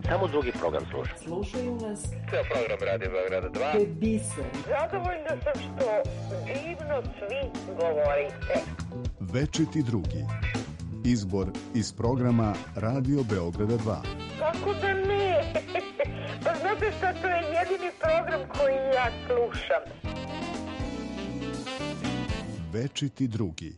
Samo drugi program slušam. Slušaju nas. To je program Radio Beograda 2. To je biser. Zadovoljna sam što divno svi govorite. Večiti drugi. Izbor iz programa Radio Beograda 2. Kako da ne? Pa znate šta, to je jedini program koji ja slušam. Večiti drugi.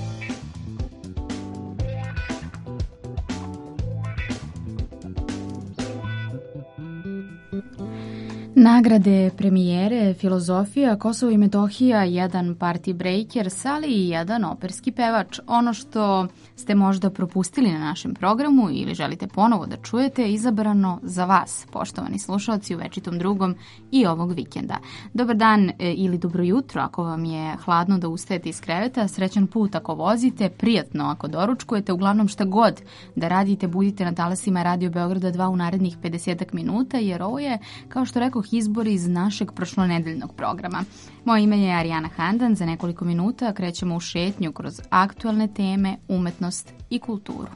Nagrade, premijere, filozofija, Kosovo i Metohija, jedan party breaker, ali i jedan operski pevač. Ono što ste možda propustili na našem programu ili želite ponovo da čujete je izabrano za vas, poštovani slušalci u Večitom drugom i ovog vikenda. Dobar dan ili dobro jutro ako vam je hladno da ustajete iz kreveta, srećan put ako vozite, prijatno ako doručkujete, uglavnom šta god da radite, budite na talasima Radio Beograda 2 u narednih 50 minuta, jer ovo je, kao što rekoh, izbor iz našeg prošlonedeljnog programa. Moje ime je Arijana Handan, za nekoliko minuta krećemo u šetnju kroz aktualne teme, umetnost i kulturu.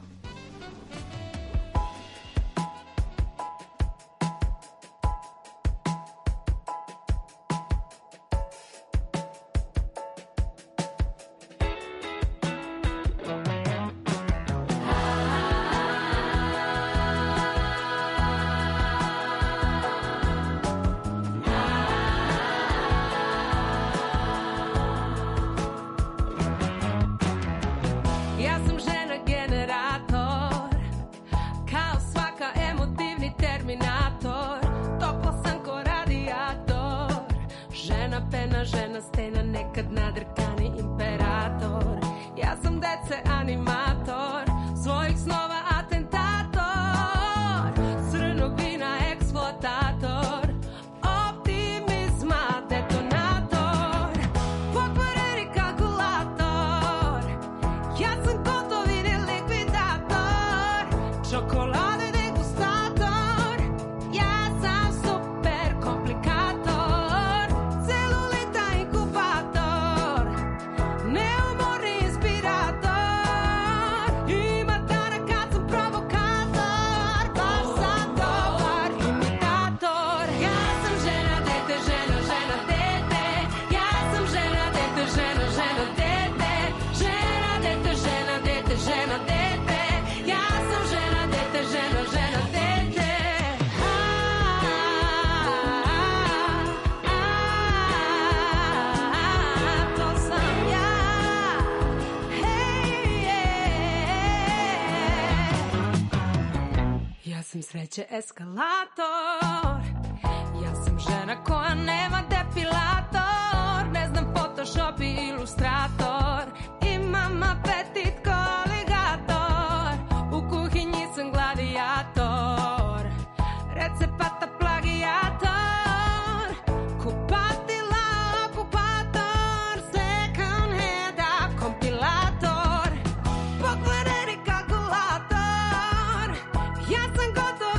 Sreće eskalator. Ja sam žena koja nema depilator, ne znam Photoshop i Illustrator, imam apetit ko aligator, u kuhinji sam gladijator, recepata plagijator, kupatila okupator, second handa kompilator, pokvareni kalkulator, ja sam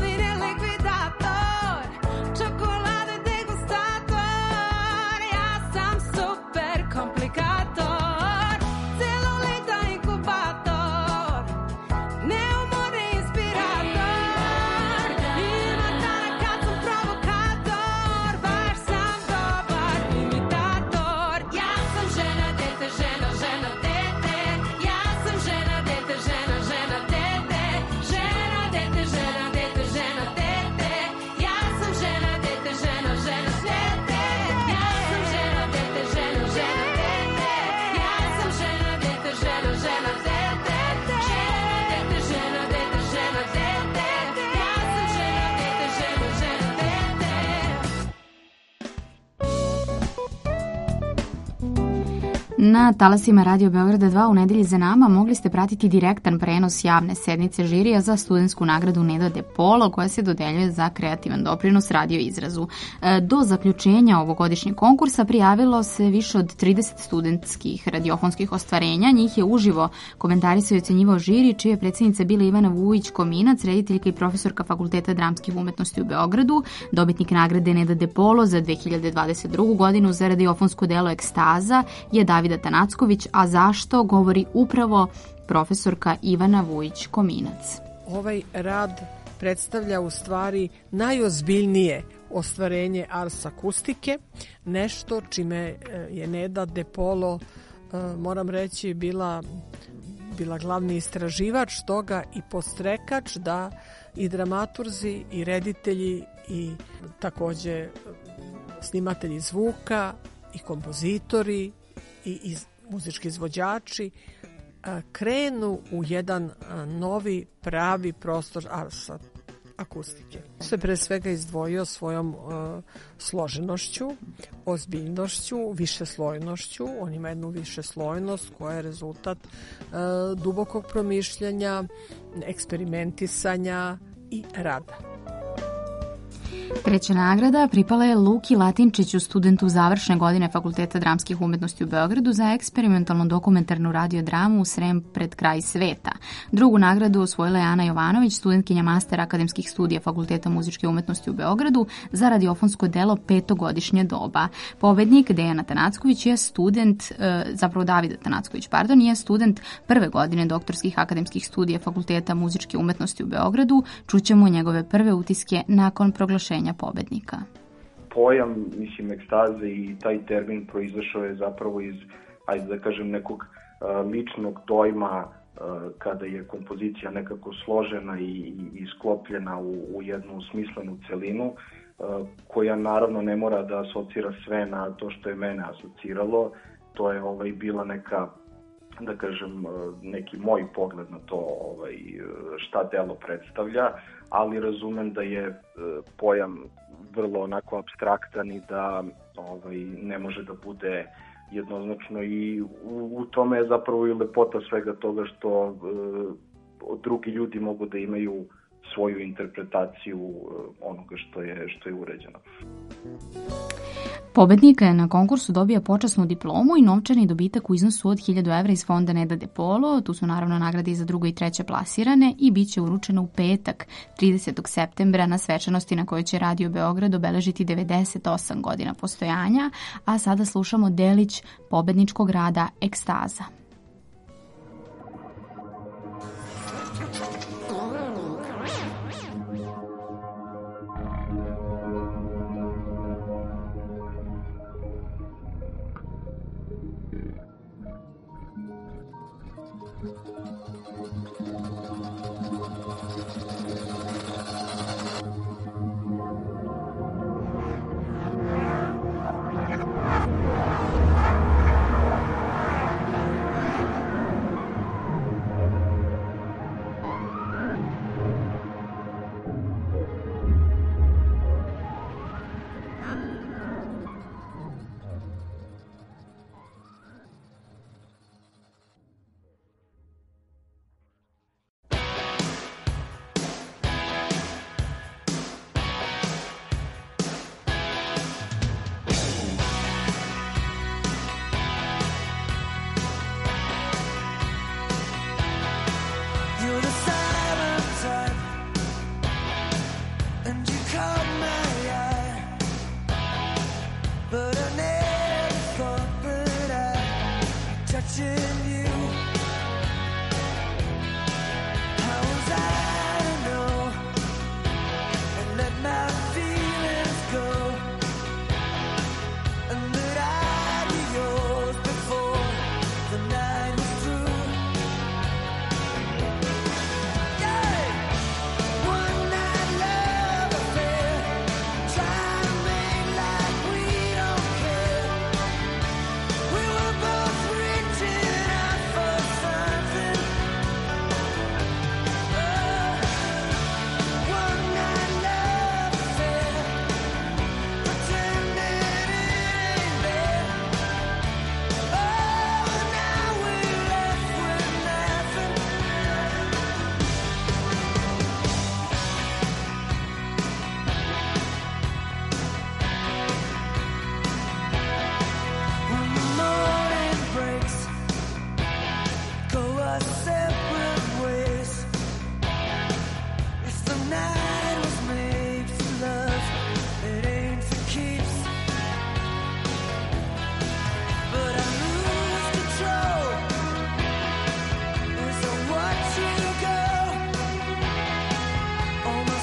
Na talasima Radio Beograda 2 u nedelji za nama mogli ste pratiti direktan prenos javne sednice žirija za studentsku nagradu Neda De Polo koja se dodeljuje za kreativan doprinos radio izrazu. Do zaključenja ovogodišnjeg konkursa prijavilo se više od 30 studentskih radiofonskih ostvarenja. Njih je uživo komentarisao i ocenjivao žiri, čija je predsjednica bila Ivana Vujić-Kominac, rediteljka i profesorka Fakulteta dramskih umetnosti u Beogradu, dobitnik nagrade Neda De Polo za 2022. godinu za radiofonsko delo Ekstaza je Davida Tanacković, a zašto govori upravo profesorka Ivana Vujić-Kominac. Ovaj rad predstavlja u stvari najozbiljnije ostvarenje ars akustike, nešto čime je Neda De Polo, moram reći, bila glavni istraživač toga i podstrekač da i dramaturzi i reditelji i takođe snimatelji zvuka i kompozitori i muzički izvođači krenu u jedan novi pravi prostor ars akustike. Se pre svega izdvojio svojom složenošću, ozbiljnošću, višeslojnošću. On ima jednu višeslojnost koja je rezultat dubokog promišljanja, eksperimentisanja i rada. Treća nagrada pripala je Luki Latinčiću, studentu završne godine Fakulteta dramskih umetnosti u Beogradu za eksperimentalnu dokumentarnu radiodramu Srem pred kraj sveta. Drugu nagradu osvojila je Ana Jovanović, studentkinja mastera akademskih studija Fakulteta muzičke umetnosti u Beogradu za radiofonsko delo Petogodišnje doba. Pobednik Dejan Atanacković je student, David Atanacković, je student prve godine doktorskih akademskih studija Fakulteta muzičke umetnosti u Beogradu. Čućemo njegove prve utiske nakon proglašenja pobednika. Pojam, ekstaze i taj termin proizašao je zapravo iz, ajde da kažem, nekog ličnog dojma kada je kompozicija nekako složena i sklopljena u jednu smislenu celinu, koja naravno ne mora da asocira sve na to što je mene asociralo. To je bila neka, da kažem, neki moj pogled na to šta delo predstavlja, ali razumem da je pojam vrlo onako apstraktan i da ne može da bude jednoznačno, i u tome je zapravo i lepota svega toga što drugi ljudi mogu da imaju svoju interpretaciju onoga što je uređeno. Pobednik na konkursu dobija počasnu diplomu i novčani dobitak u iznosu od 1000 evra iz fonda Neda De Polo. Tu su naravno nagrade i za drugo i treće plasirane i bit će uručeno u petak 30. septembra na svečanosti na kojoj će Radio Beograd obeležiti 98 godina postojanja, a sada slušamo delić pobedničkog rada Ekstaza. Almost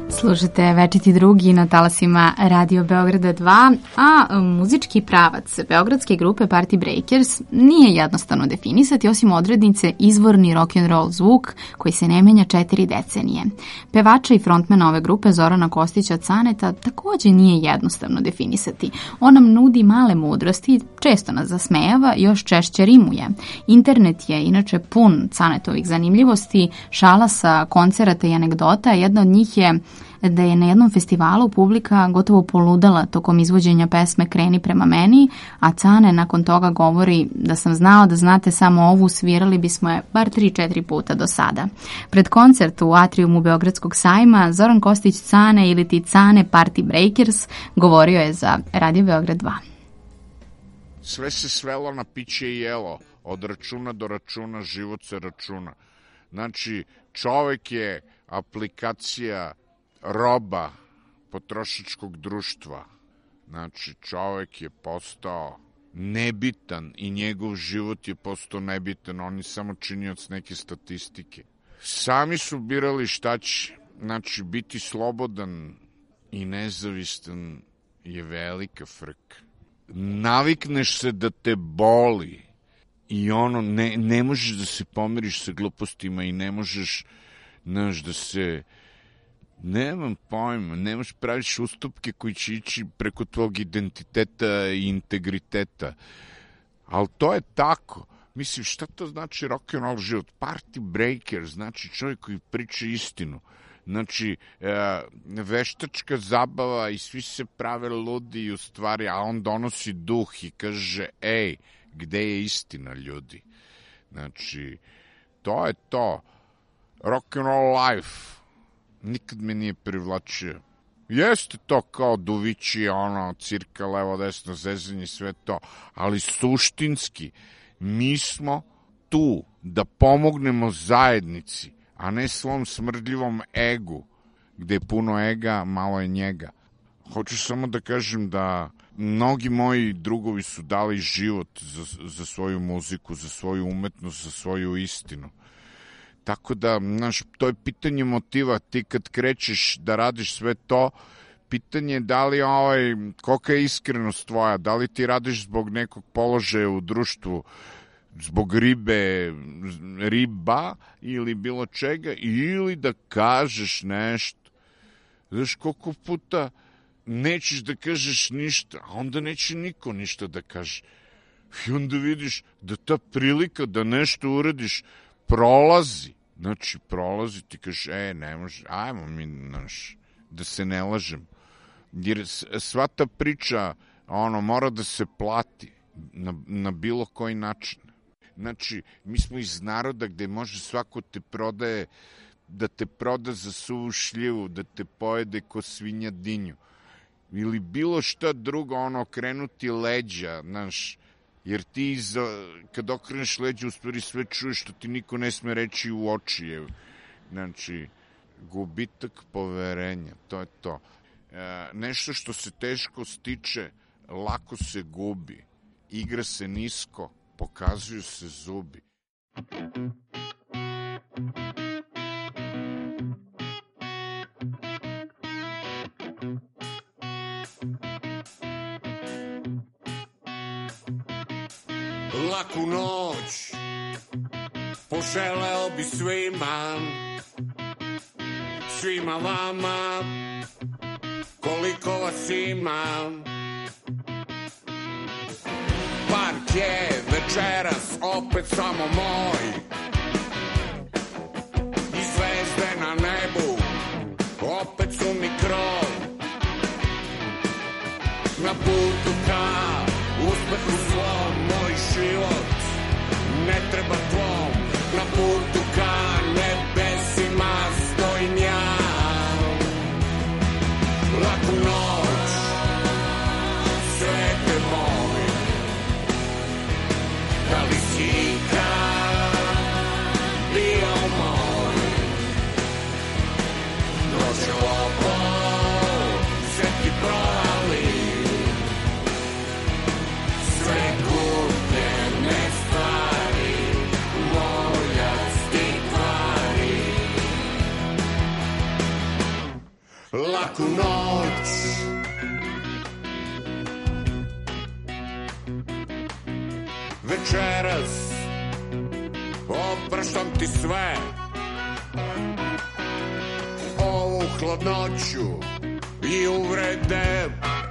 Slušate Večiti drugi na talasima Radio Beograda 2, a muzički pravac beogradske grupe Party Breakers nije jednostavno definisati, osim odrednice izvorni rock'n'roll zvuk koji se ne menja 4 decenije. Pevača i frontmena ove grupe Zorana Kostića Caneta takođe nije jednostavno definisati. On nam nudi male mudrosti, često nas zasmejava, još češće rimuje. Internet je inače pun Canetovih zanimljivosti, šala sa koncerata i anegdota. Jedna od njih je da je na jednom festivalu publika gotovo poludela tokom izvođenja pesme Kreni prema meni, a Cane nakon toga govori da sam znao da znate samo ovu, svirali bismo je bar 3-4 puta do sada. Pred koncert u atriumu Beogradskog sajma Zoran Kostić Cane ili ti Cane Party Breakers govorio je za Radio Beograd 2. Sve se svelo na piće i jelo, od računa do računa, život se računa. Znači, čovek je aplikacija, roba potrošačkog društva. Znači, čovek je postao nebitan i njegov život je postao nebitan. On je samo činioc neke statistike. Sami su birali šta će. Znači, biti slobodan i nezavistan je velika frka. Navikneš se da te boli i ono, ne možeš da se pomiriš sa glupostima i ne možeš, znaš, da se... Nemam pojma, ne možeš praviš ustupke koji će ići preko tvog identiteta i integriteta. Ali to je tako. Mislim, šta to znači rock'n'roll život? Party breaker, znači čovjek koji priča istinu. Znači, veštačka zabava i svi se prave ludi u stvari, a on donosi duh i kaže, ej, gde je istina, ljudi? Znači, to je to. Rock'n'roll life. Nikad me nije privlačio. Jeste to kao duvići, ono, cirka, levo, desno, zezanje, sve to, ali suštinski mi smo tu da pomognemo zajednici, a ne svom smrdljivom egu, gde je puno ega, malo je njega. Hoću samo da kažem da mnogi moji drugovi su dali život za svoju muziku, za svoju umetnost, za svoju istinu. Tako da, znaš, to je pitanje motiva. Ti kad krećeš da radiš sve to, pitanje je da li kolika je iskrenost tvoja, da li ti radiš zbog nekog položaja u društvu, zbog riba ili bilo čega, ili da kažeš nešto. Znaš, koliko puta nećeš da kažeš ništa, a onda neće niko ništa da kaže. I onda vidiš da ta prilika da nešto uradiš prolazi. Znači, prolazi, ti kažeš, ne može, ajmo mi, znaš, da se ne lažem. Jer sva ta priča, mora da se plati na bilo koji način. Znači, mi smo iz naroda gde može svako te prodaje, da te proda za suvu šljivu, da te pojede ko svinja dinju. Ili bilo šta drugo, okrenuti leđa, znaš, jer ti kad okreneš leđa u stvari sve čuješ što ti niko ne sme reći u oči. Znači, gubitak poverenja, to je to. Nešto što se teško stiče, lako se gubi. Igra se nisko, pokazuju se zubi. Laku noć poželeo bi svima vama, koliko vas ima. Park je večeras opet samo moj i zvezde na nebu opet su mi krov. Na putu ka uspehu svom, moj život ne treba tvom. Na putu ka nebesima stojim ja. Laku noć, svete moj, da li si ikad bio moj? Dođe lopov, sve ti provali, sve gubljene stvari, moja laku noć. Večeras opraštam ti sve, ovu hladnoću i uvrede,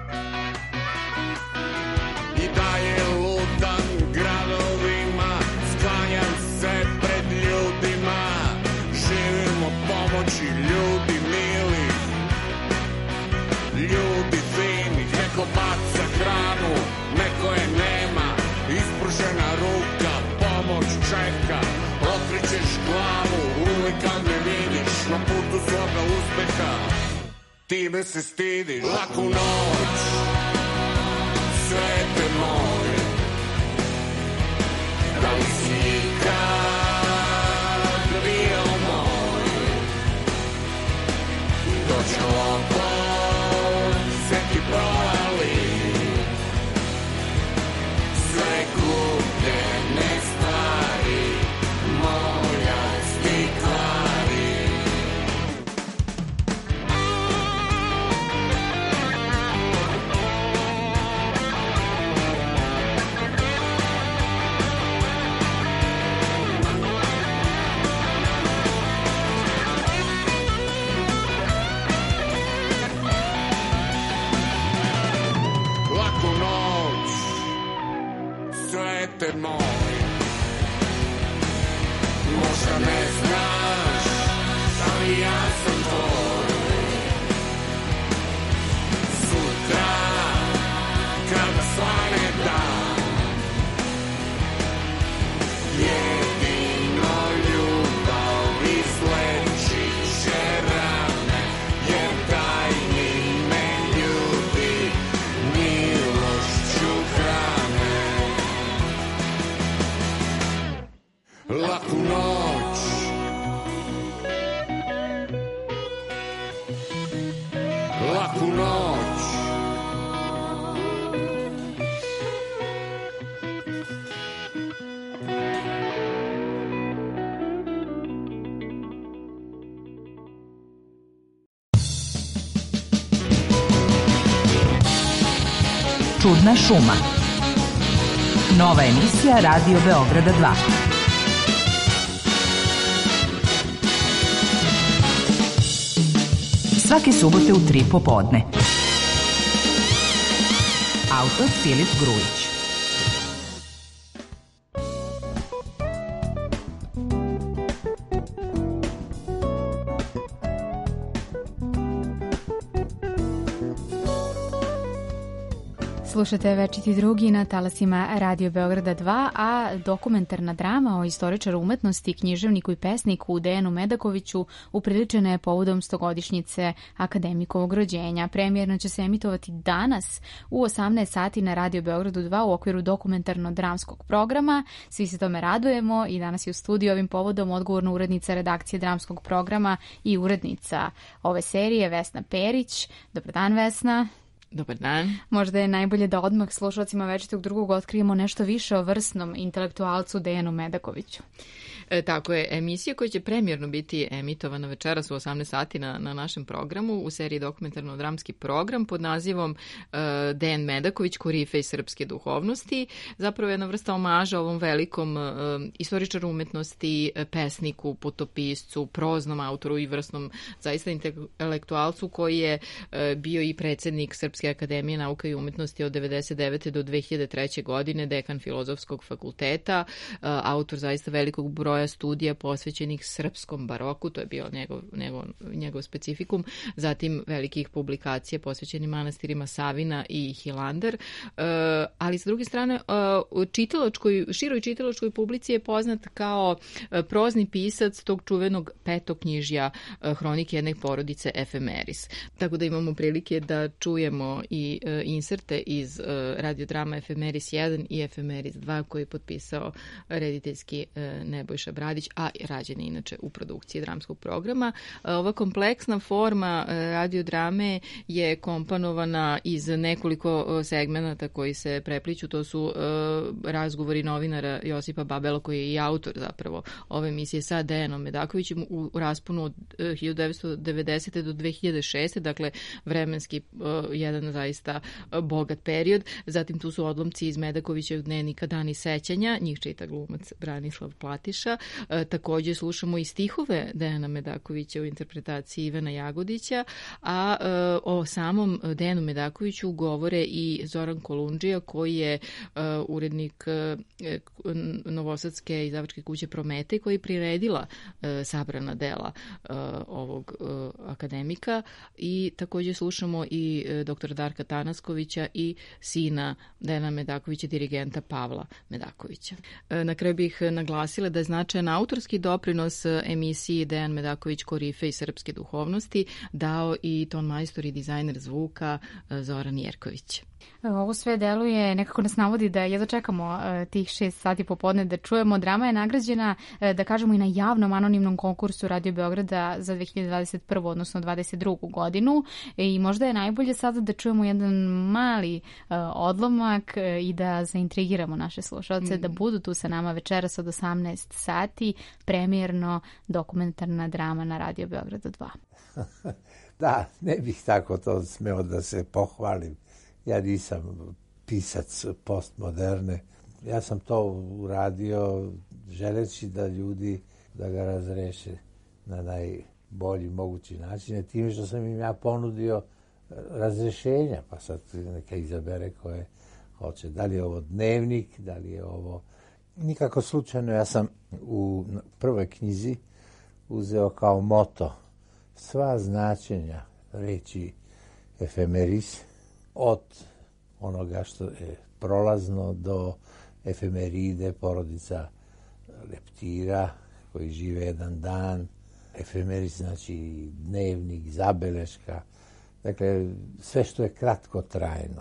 i dalje lutam gradovima, sklanjam se pred ljudima, živim od pomoći ljudi mili, ljudi finih. Neko baca hranu, neko je nema, ispružena ruka, pomoć čeka, okrećeš glavu uvijek kad me vidiš na putu svoga uspeha, time se stidiš. Laku noć, svete moje, da li si ikad bio moj? Doće lopov, sve ti provali, sve gubljene stvari, moja stikvari. Laku noć, svete moj, možda ne znaš, ali ja sam tvoj. Sutra, kada svane dan, jedino ljubav izleči će rane, jer tajni me ljudi milošću hrane. Laku noć, laku noć. Čudna šuma. Nova emisija Radio Beograda 2. Svake subote u 3 popodne. Autor Filip Grujić. Slušate Večiti drugi na talasima Radio Beograda 2, a dokumentarna drama o istoričaru umetnosti, književniku i pesniku Dejanu Medakoviću upriličena je povodom 100-godišnjice akademikovog rođenja. Premijerno će se emitovati danas u 18 sati na Radio Beogradu 2 u okviru dokumentarno-dramskog programa. Svi se tome radujemo i danas je u studiju ovim povodom odgovorna urednica redakcije dramskog programa i urednica ove serije Vesna Perić. Dobar dan, Vesna. Dobar dan. Možda je najbolje da odmah slušalcima Večitog drugog otkrijemo nešto više o vrsnom intelektualcu Dejanu Medakoviću. Tako je, emisija koja će premijerno biti emitovana večeras u 18 sati na našem programu u seriji dokumentarno-dramski program pod nazivom Dejan Medaković, korifej srpske duhovnosti. Zapravo je jedna vrsta omaža ovom velikom istoričaru umetnosti, pesniku, putopiscu, proznom autoru i vrsnom zaista intelektualcu koji je bio i predsjednik Srpske akademije nauka i umetnosti od 1999. do 2003. godine, dekan Filozofskog fakulteta, autor zaista velikog broja studija posvećenih srpskom baroku, to je bio njegov specifikum, zatim velikih publikacija posvećenih manastirima Savina i Hilandar, ali s druge strane široj čitalačkoj publici je poznat kao prozni pisac tog čuvenog petoknjižja Hronike jedne porodice Efemeris. Tako da imamo prilike da čujemo i inserte iz radiodrama Efemeris 1 i Efemeris 2 koji je potpisao rediteljski Nebojša Nebojša Bradić, a rađen je inače u produkciji dramskog programa. Ova kompleksna forma radiodrame je komponovana iz nekoliko segmenata koji se prepliću. To su razgovori novinara Josipa Babela, koji je i autor zapravo ove emisije sa Dejanom Medakovićem u rasponu od 1990. do 2006. Dakle, vremenski jedan zaista bogat period. Zatim tu su odlomci iz Medakovićevog dnevnika Dani sećanja, njih čita glumac Branislav Platiša. Takođe slušamo i stihove Dejana Medakovića u interpretaciji Ivana Jagodića, a o samom Dejanu Medakoviću govore i Zoran Kolundžija, koji je urednik novosadske izdavačke kuće Prometej, koji je priredila sabrana dela ovog akademika, i takođe slušamo i doktora Darka Tanaskovića i sina Dejana Medakovića, dirigenta Pavla Medakovića. Na kraju bih naglasila da je značajan autorski doprinos emisiji Dejan Medaković, korifej srpske duhovnosti, dao i ton majstor i dizajner zvuka Zoran Jerković. Ovo sve deluje, nekako nas navodi da jedva čekamo tih 6 sati popodne da čujemo. Drama je nagrađena, da kažemo, i na javnom anonimnom konkursu Radio Beograda za 2021. odnosno 2022. godinu, i možda je najbolje sada da čujemo jedan mali odlomak i da zaintrigiramo naše slušalce da budu tu sa nama večeras od 18 sati, premijerno dokumentarna drama na Radio Beograda 2. Da, ne bih tako to smeo da se pohvalim. Ja nisam pisac postmoderne. Ja sam to uradio želeći da ljudi da ga razreše na najbolji mogući način. Time što sam im ja ponudio razrešenja, pa sad neka izabere koje hoće. Da li je ovo dnevnik, da li je ovo... Nikako slučajno, ja sam u prvoj knjizi uzeo kao moto sva značenja reči efemeris, od onoga što je prolazno do efemeride, porodica leptira koji žive jedan dan. Efemeris znači dnevnik, zabeleška, dakle sve što je kratko trajno.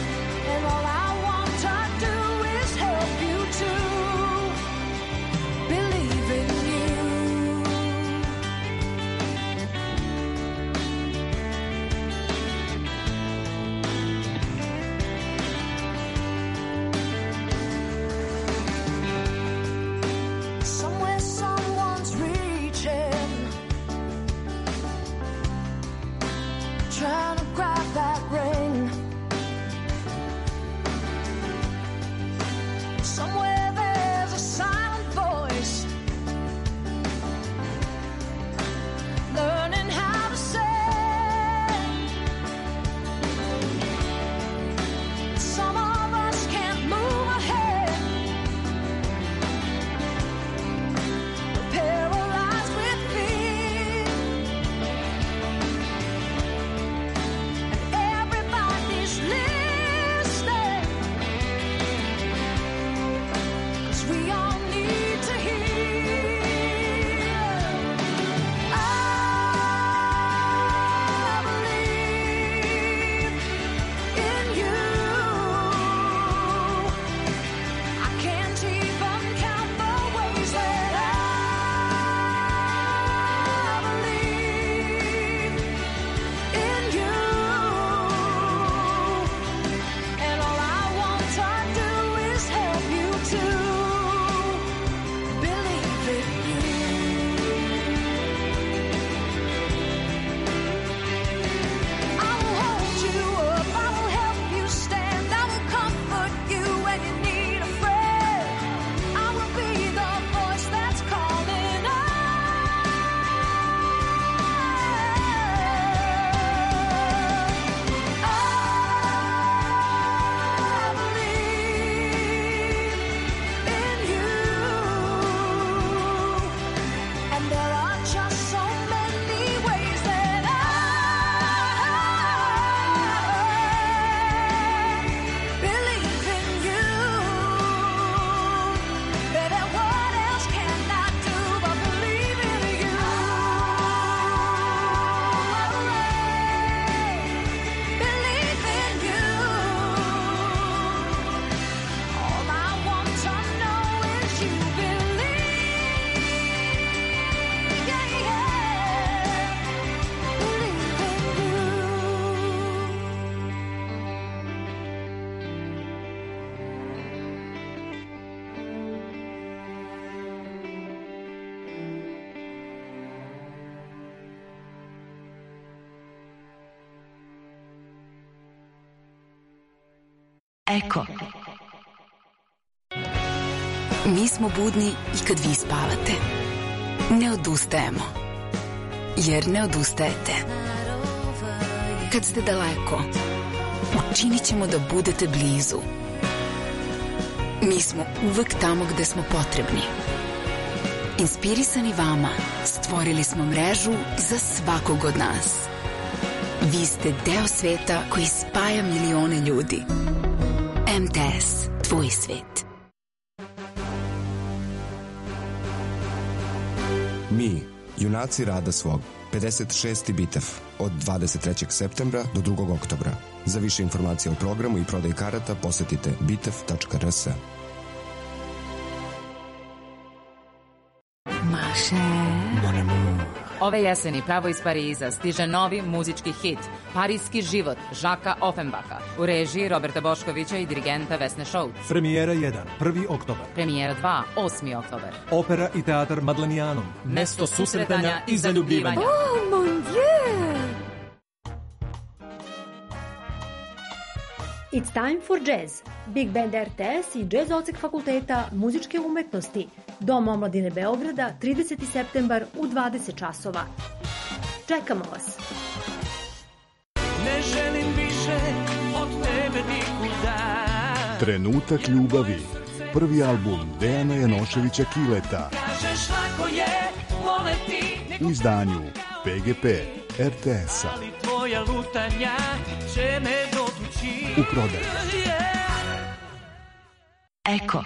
Be Eko. Mi smo budni i kad vi spavate. Ne odustajemo. Jer ne odustajete. Kad ste daleko, učinit ćemo da budete blizu. Mi smo uvek tamo gde smo potrebni. Inspirisani vama, stvorili smo mrežu za svakog od nas. Vi ste deo sveta koji spaja milione ljudi. MTS, tvoj svet. Mi, junaci rada svog, 56. bitev, od 23. septembra do 2. oktobra. Za više informacija o programu i prodaj karata posetite bitev.rs. Maše. Ove jeseni pravo iz Pariza stiže novi muzički hit Parijski život Žaka Offenbacha u režiji Roberta Boškovića i dirigenta Vesne Šouc. Premijera 1, 1. oktobar. Premijera 2, 8. oktobar. Opera i teatr Madlenijanom. Mesto susretanja i zaljubljivanja. Oh, mon Dieu! It's time for jazz. Big Band RTS i Jazz odsek Fakulteta muzičke umetnosti. Dom omladine Beograda, 30. septembar u 20 časova. Čekamo vas. Ne želim više od tebe nikuda. Trenutak ljubavi. Prvi album Dejana Janoševića Kileta. Kažeš lako je voleti. U izdanju PGP RTS-a. Ali tvoja lutanja će me dotući. U prodaju. Eko.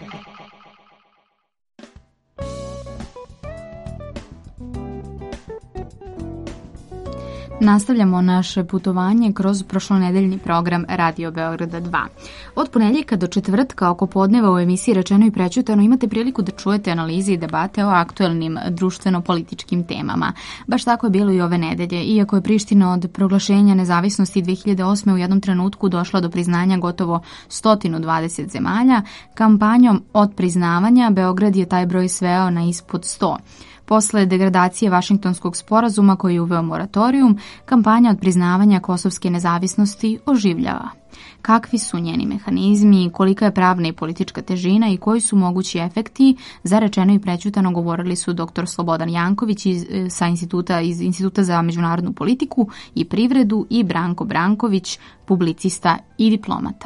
Nastavljamo naše putovanje kroz prošlonedeljni program Radio Beograda 2. Od ponedjeljka do četvrtka oko podneva u emisiji Rečeno i prećutano imate priliku da čujete analize i debate o aktuelnim društveno-političkim temama. Baš tako je bilo i ove nedelje. Iako je Priština od proglašenja nezavisnosti 2008. u jednom trenutku došla do priznanja gotovo 120 zemalja, kampanjom od priznavanja Beograd je taj broj sveo na ispod 100. Posle degradacije Vašingtonskog sporazuma koji je uveo moratorijum, kampanja od priznavanja kosovske nezavisnosti oživljava. Kakvi su njeni mehanizmi, kolika je pravna i politička težina i koji su mogući efekti, za Rečeno i prećutano govorili su dr. Slobodan Janković iz Instituta za međunarodnu politiku i privredu i Branko Branković, publicista i diplomata.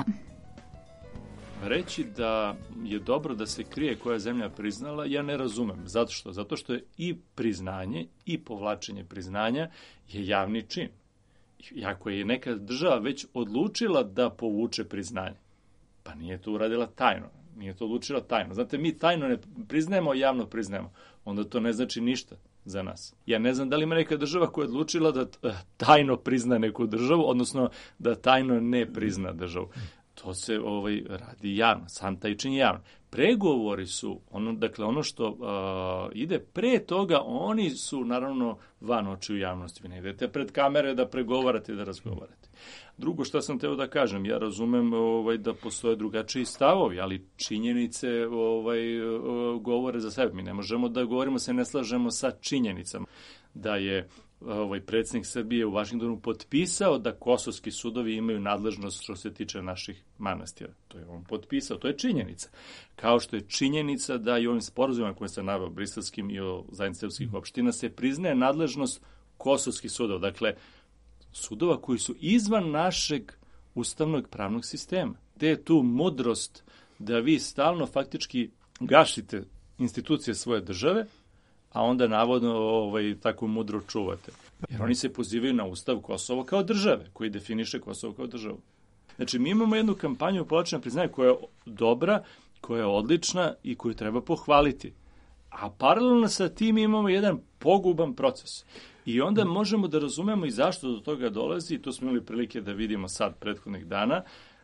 Reći da je dobro da se krije koja zemlja priznala, ja ne razumem. Zato što je i priznanje i povlačenje priznanja je javni čin. I ako je neka država već odlučila da povuče priznanje, pa nije to uradila tajno. Nije to odlučila tajno. Znate, mi tajno ne priznajemo, a javno priznajemo. Onda to ne znači ništa za nas. Ja ne znam da li ima neka država koja je odlučila da tajno prizna neku državu, odnosno da tajno ne prizna državu. To se radi javno, sam taj čin je javno. Pregovori su, ono što ide pre toga, oni su naravno van očiju javnosti. Vi ne idete pred kamere da pregovarate i da razgovarate. Drugo što sam teo da kažem, ja razumem da postoje drugačiji stavovi, ali činjenice govore za sebe. Mi ne možemo da govorimo, se ne slažemo sa činjenicama. Da je predsjednik Srbije u Vašingtonu potpisao da kosovski sudovi imaju nadležnost što se tiče naših manastira. To je on potpisao, to je činjenica. Kao što je činjenica da i ovim sporazumima koje se naveo briselskim i o zajednici srpskih opština se priznaje nadležnost kosovskih sudova. Dakle, sudova koji su izvan našeg ustavnog pravnog sistema. Gde je tu mudrost da vi stalno faktički gašite institucije svoje države, a onda navodno tako mudro čuvate. Jer oni se pozivaju na ustav Kosova kao države, koji definiše Kosovo kao državu. Znači, mi imamo jednu kampanju povlačenja priznanja koja je dobra, koja je odlična i koju treba pohvaliti. A paralelno sa tim imamo jedan poguban proces. I onda možemo da razumemo i zašto do toga dolazi, i to smo imali prilike da vidimo sad prethodnih dana,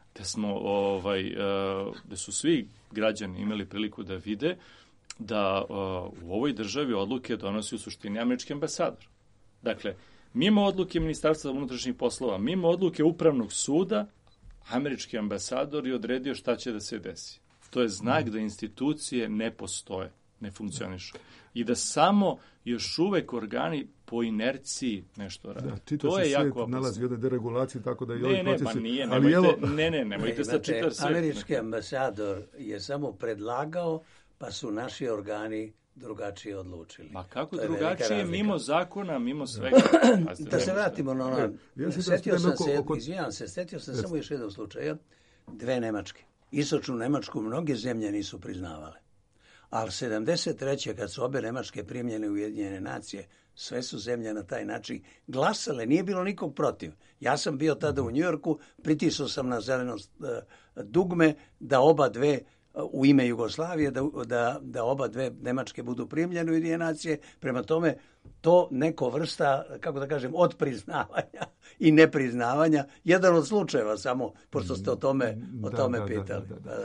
da su svi građani imali priliku da vide da u ovoj državi odluke donosi u suštini američki ambasador. Dakle, mimo odluke Ministarstva unutrašnjih poslova, mimo odluke Upravnog suda, američki ambasador je odredio šta će da se desi. To je znak da institucije ne postoje. ne funkcionišu. I da samo još uvek organi po inerciji nešto rade. Da, čita to se je svet jako opasno. nalazi jedne deregulacije, tako da i ovi Ne, procesi... pa nije, nemojte sa čitav svet. Američki ambasador je samo predlagao, pa su naši organi drugačije odlučili. Ma kako drugačije, mimo zakona, mimo svega. Da se vratimo na ono. Setio sam samo još jednog slučaja, 2 Nemačke. Istočnu Nemačku mnoge zemlje nisu priznavale. Ali 73. kad su obe Nemačke primljene u Ujedinjene nacije, sve su zemlje na taj način glasale, nije bilo nikog protiv. Ja sam bio tada u Njujorku, pritisao sam na zeleno dugme da oba dve u ime Jugoslavije, da oba dve Nemačke budu primljene u Ujedinjene nacije. Prema tome, to neko vrsta, kako da kažem, od priznavanja i nepriznavanja, jedan od slučajeva samo, pošto ste o tome pitali. Da.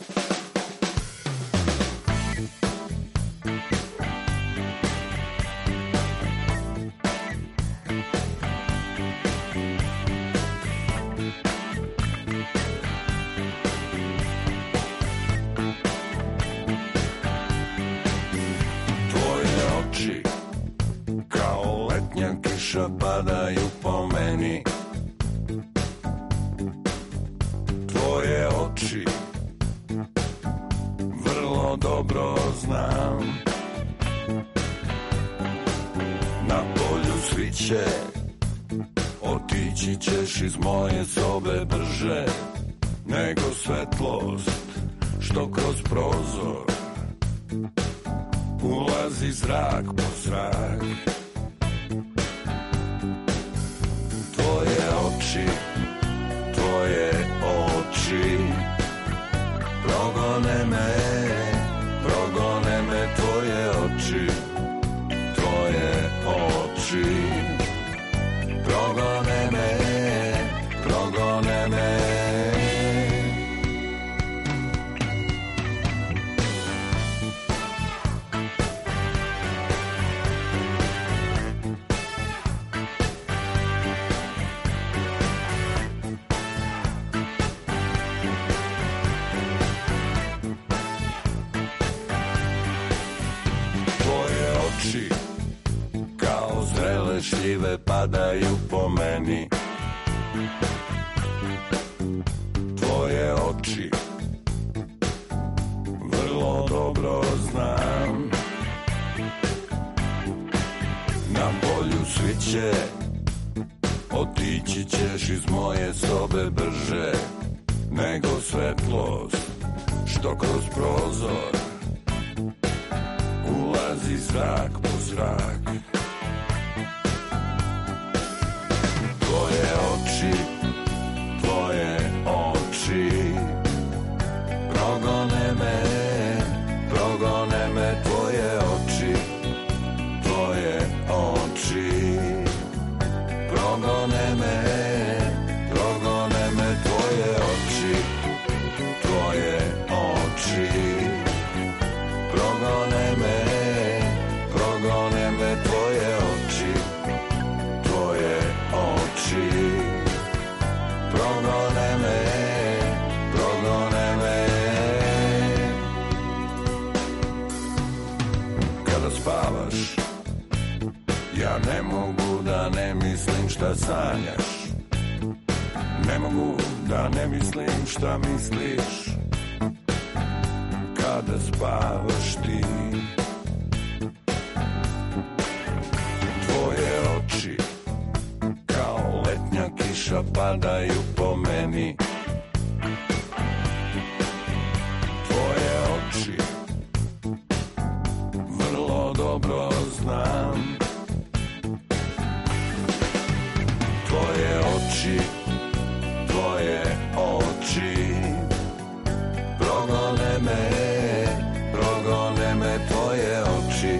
Padaju po meni, tvoje oči vrlo dobro znam. Na polju sviće otići ćeš iz moje sobe brže nego svetlost što kroz prozor ulazi zrak po zrak. Tvoje oči progone me tvoje oči progone me. Šljive padaju po meni, tvoje oči vrlo dobro znam. Na polju sviće otići ćeš iz moje sobe brže nego svetlost što kroz prozor ulazi zrak po zrak. Tvoje oči progone me tvoje oči progone me tvoje oči progone me tvoje oči progone me. Kada spavaš, ja ne mogu da ne mislim šta sanjaš, ne mogu da ne mislim šta misliš. Kada spavaš ti, tvoje oči kao letnja kiša padaju po meni. Tvoje oči vrlo dobro znam. Tvoje oči progone me tvoje oči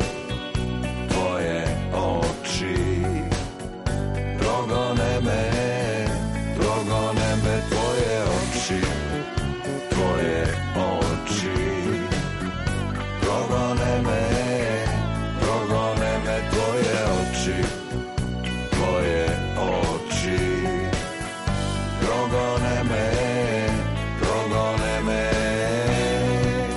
progone me tvoje oči progone me tvoje oči progone me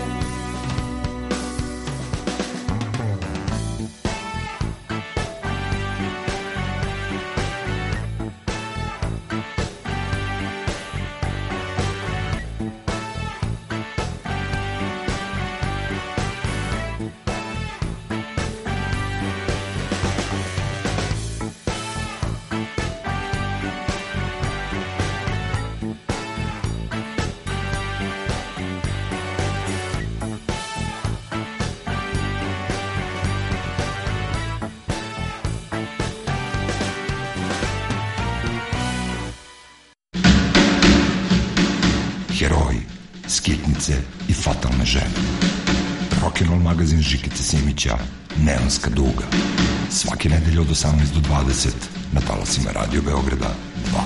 ulice i fatalne žene. Rock'n'Roll magazin Žikice Simića, Neonska duga. Svake nedelje od 18 do 20 na talasima Radio Beograda 2.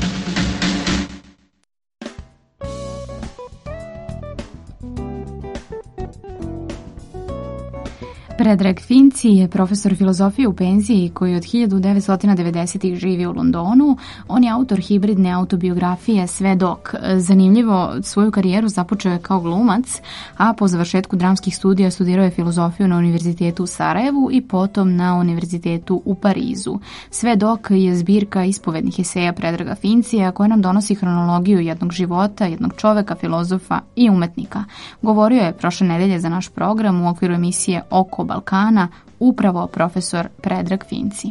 Predrag Finci je profesor filozofije u penziji koji od 1990-ih živi u Londonu. On je autor hibridne autobiografije Sve dok. Zanimljivo, svoju karijeru započeo je kao glumac, a po završetku dramskih studija studirao je filozofiju na Univerzitetu u Sarajevu i potom na Univerzitetu u Parizu. Sve dok je zbirka ispovednih eseja Predraga Fincija koja nam donosi hronologiju jednog života, jednog čoveka, filozofa i umetnika. Govorio je prošle nedelje za naš program u okviru emisije Oko Balkana upravo profesor Predrag Finci.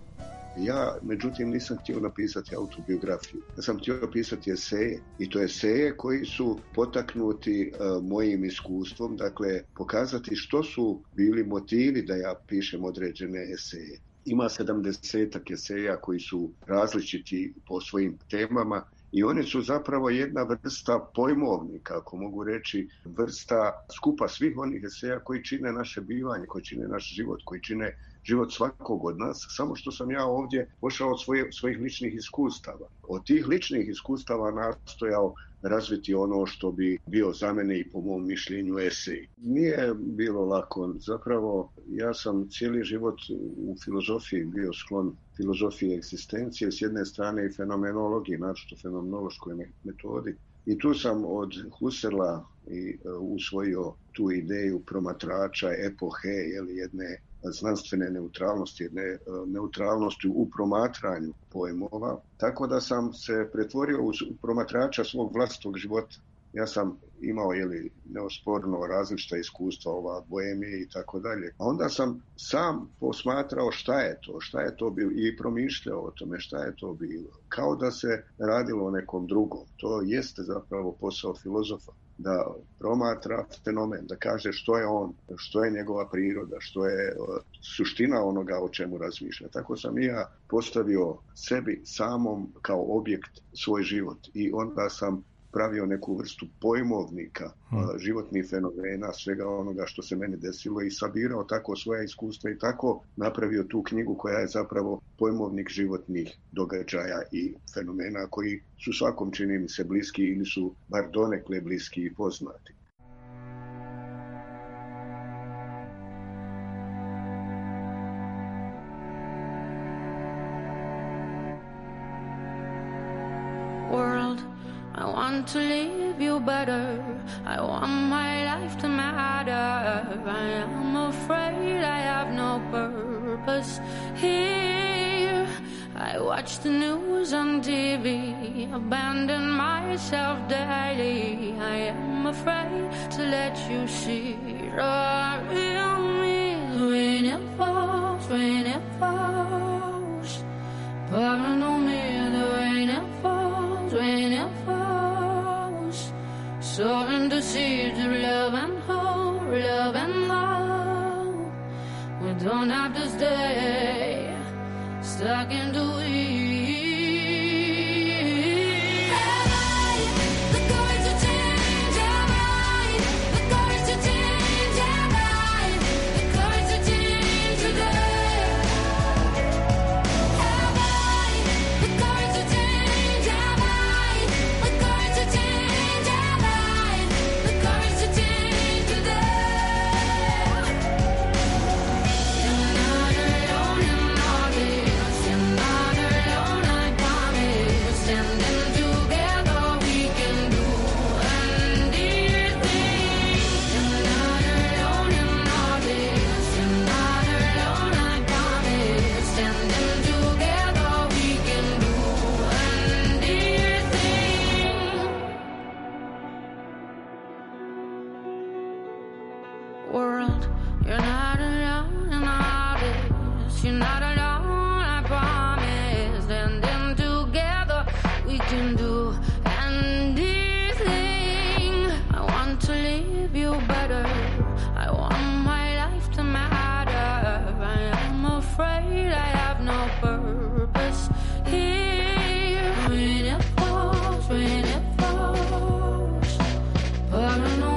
Ja, međutim, nisam htio napisati autobiografiju. Ja sam htio pisati eseje. I to eseje koji su potaknuti mojim iskustvom. Dakle, pokazati što su bili motivi da ja pišem određene eseje. Ima 70-ak eseja koji su različiti po svojim temama. I oni su zapravo jedna vrsta pojmovnika, ako mogu reći, vrsta skupa svih onih eseja koji čine naše bivanje, koji čine naš život, koji čine život svakog od nas, samo što sam ja ovdje pošao od svojih ličnih iskustava. Od tih ličnih iskustava nastojao razviti ono što bi bio za mene i po mom mišljenju esej. Nije bilo lako. Zapravo ja sam cijeli život u filozofiji bio sklon filozofije egzistencije, s jedne strane i fenomenologiji, naročito fenomenološkoj metodi. I tu sam od Husserla usvojio tu ideju promatrača, epohe, jedne znanstvene neutralnosti, jedne neutralnosti u promatranju pojmova. Tako da sam se pretvorio u promatrača svog vlastitog života. Ja sam imao neosporno različita iskustva ova boemije i tako dalje. A onda sam sam posmatrao šta je to bilo i promišljao o tome šta je to bilo. Kao da se radilo o nekom drugom. To jeste zapravo posao filozofa. Da promatra fenomen, da kaže što je on, što je njegova priroda, što je suština onoga o čemu razmišlja. Tako sam i ja postavio sebi samom kao objekt svoj život i onda sam pravio neku vrstu pojmovnika životnih fenomena, svega onoga što se meni desilo i sabirao tako svoja iskustva i tako napravio tu knjigu koja je zapravo pojmovnik životnih događaja i fenomena koji su svakom, čini mi se, bliski ili su bar donekle bliski i poznati. I want to leave you better. I want my life to matter. I am afraid I have no purpose here. I watch the news on TV, abandon myself daily. I am afraid to let you see the real me. When it falls, pardon me, the rain it falls, when it falls. Sowing the seeds of love and hope, love and love. We don't have to stay stuck in the weeds. World, you're not alone in all this. You're not alone, I promise. And then together we can do anything. I want to leave you better. I want my life to matter. I am afraid I have no purpose here. When it falls, pardon me.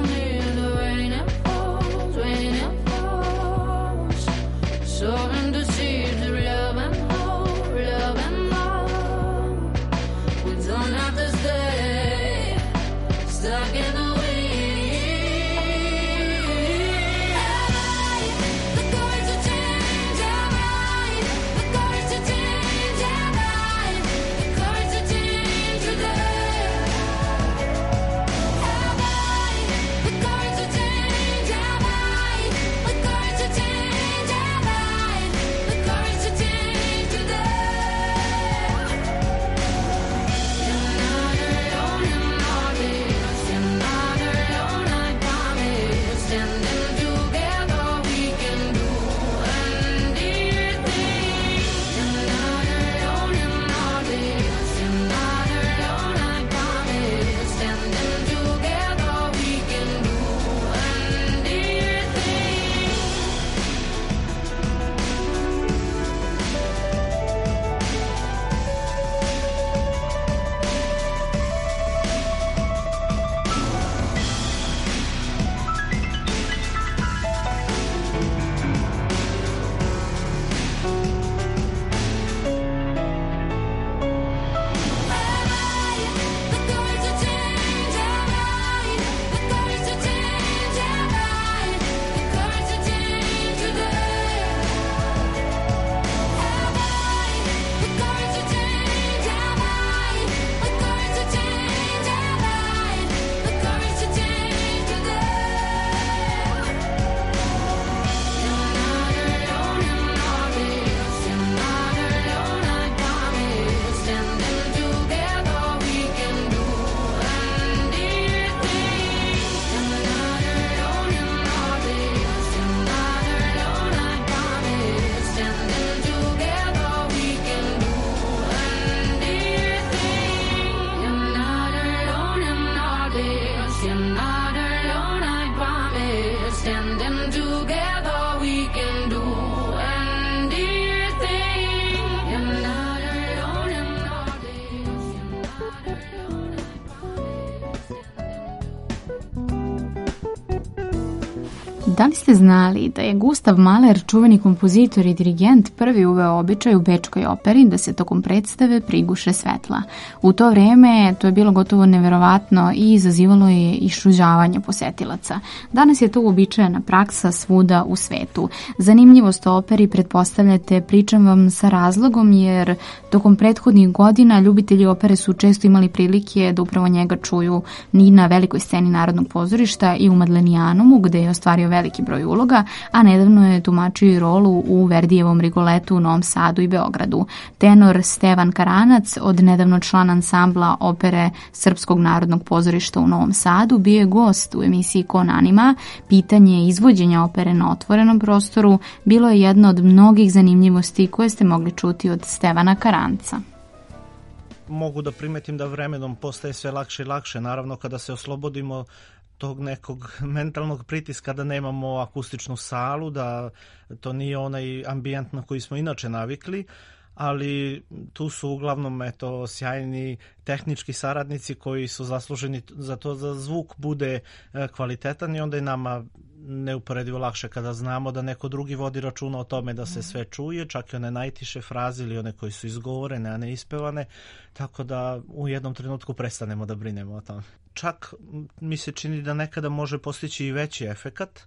Da li ste znali da je Gustav Mahler, čuveni kompozitor i dirigent, prvi uveo običaj u bečkoj operi da se tokom predstave priguše svetla? U to vreme to je bilo gotovo neverovatno i izazivalo je iščuđavanje posetilaca. Danas je to uobičajena praksa svuda u svetu. Zanimljivost o operi pretpostavljate, pričam vam sa razlogom, jer tokom prethodnih godina ljubitelji opere su često imali prilike da upravo njega čuju ni na velikoj sceni Narodnog pozorišta i u Madlenijanumu, gde je ostvario veliki broj uloga, a nedavno je tumačio i rolu u Verdijevom Rigoletu u Novom Sadu i Beogradu. Tenor Stevan Karanac, od nedavno član ansambla opere Srpskog narodnog pozorišta u Novom Sadu, bio je gost u emisiji Kon Anima. Pitanje izvođenja opere na otvorenom prostoru bilo je jedno od mnogih zanimljivosti koje ste mogli čuti od Stevana Karanca. Mogu da primetim da vremenom postaje sve lakše i lakše, naravno kada se oslobodimo tog nekog mentalnog pritiska da nemamo akustičnu salu, da to nije onaj ambijent na koji smo inače navikli, ali tu su uglavnom sjajni tehnički saradnici koji su zasluženi za to da zvuk bude kvalitetan i onda je nama neuporedivo lakše kada znamo da neko drugi vodi računa o tome da se sve čuje, čak i one najtiše fraze ili one koje su izgovorene, a ne ispevane, tako da u jednom trenutku prestanemo da brinemo o tome. Čak mi se čini da nekada može postići i veći efekat,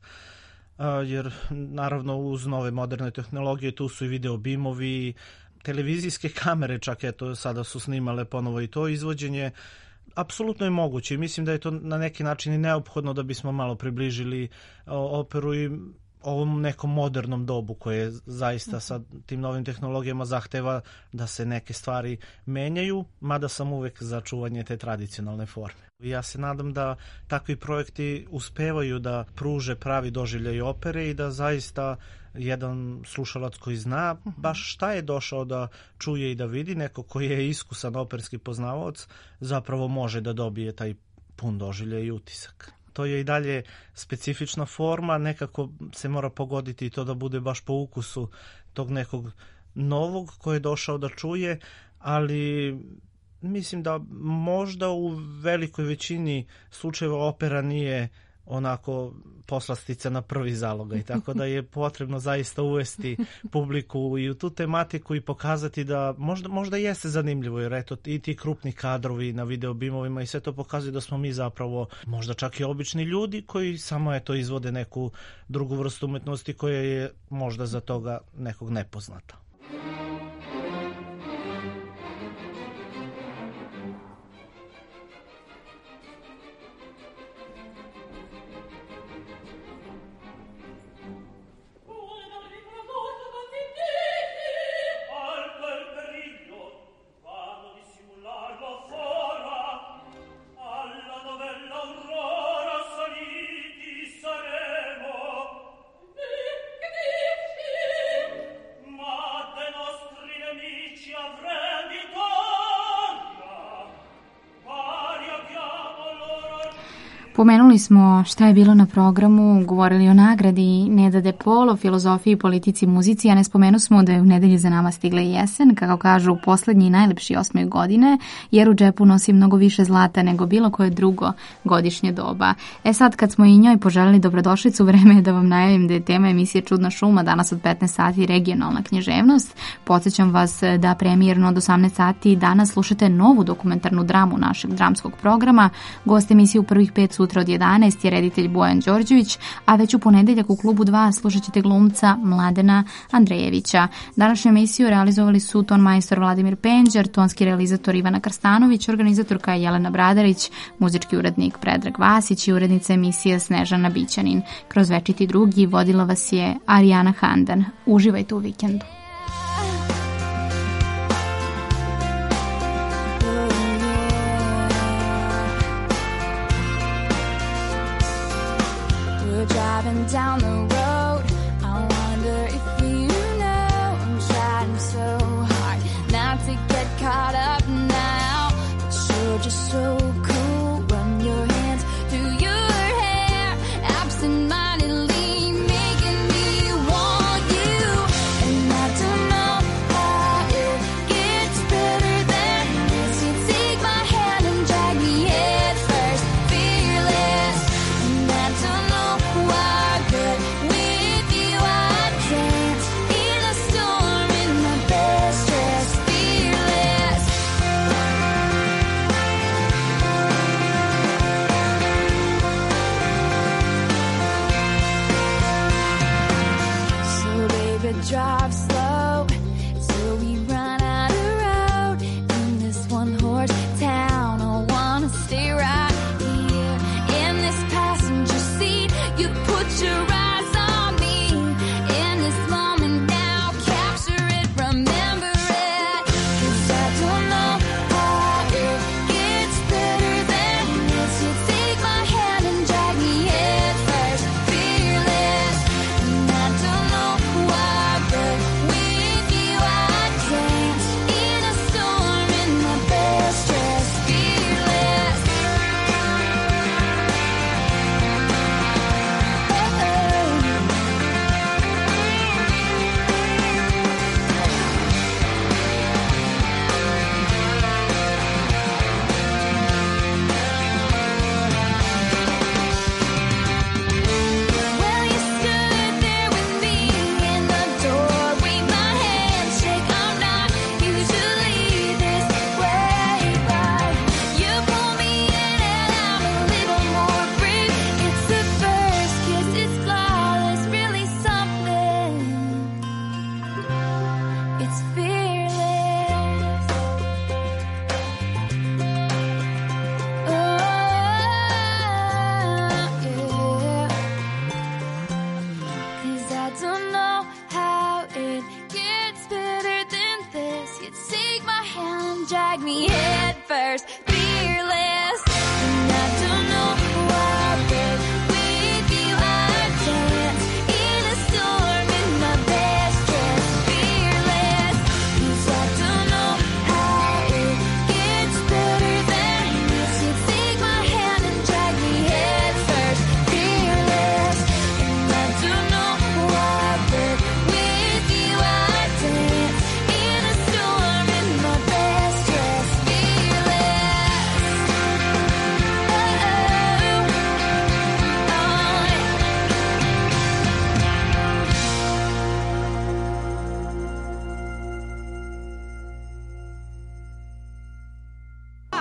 jer naravno uz nove moderne tehnologije tu su i video bimovi, televizijske kamere, čak sada su snimale ponovo i to izvođenje. Apsolutno je moguće i mislim da je to na neki način i neophodno da bismo malo približili operu i ovom nekom modernom dobu koje zaista sa tim novim tehnologijama zahteva da se neke stvari menjaju, mada sam uvek za čuvanje te tradicionalne forme. Ja se nadam da takvi projekti uspevaju da pruže pravi doživljaj opere i da zaista jedan slušalac koji zna baš šta je došao da čuje i da vidi, neko koji je iskusan operski poznavaoc, zapravo može da dobije taj pun doživljaj i utisak. To je i dalje specifična forma, nekako se mora pogoditi i to da bude baš po ukusu tog nekog novog koji je došao da čuje, ali mislim da možda u velikoj većini slučajeva opera nije onako poslastica na prvi zalogaj, tako da je potrebno zaista uvesti publiku i u tu tematiku i pokazati da možda jeste zanimljivo, jer eto i ti krupni kadrovi na videobimovima i sve to pokazuje da smo mi zapravo možda čak i obični ljudi koji samo izvode neku drugu vrstu umetnosti koja je možda za toga nekog nepoznata. Pomenuli smo šta je bilo na programu, govorili o nagradi Neda De Polo, filozofiji, politici, muzici, a ne spomenu smo da je u nedelji za nama stigla i jesen, kako kažu poslednji i najlepši 8. godine, jer u džepu nosi mnogo više zlata nego bilo koje drugo godišnje doba. Sad kad smo i njoj poželjeli dobrodošlicu, vreme je da vam najavim da je tema emisije Čudna šuma danas od 15 sati regionalna književnost. Podsjećam vas da premijerno od 18 sati danas slušate novu dokumentarnu dramu našeg dramskog programa. Gost emisije u prvih 5 sutra od 11 je reditelj Bojan Đorđević, a već u ponedeljak u klubu 2 slušat ćete glumca Mladena Andrejevića. Današnju emisiju realizovali su ton majstor Vladimir Penđer, tonski realizator Ivana Krstanović, organizatorka Jelena Bradarić, muzički urednik Predrag Vasić i urednica emisije Snežana Bićanin. Kroz večiti drugi vodila vas je Arijana Handan. Uživajte u vikendu. Driving down the road, I wonder if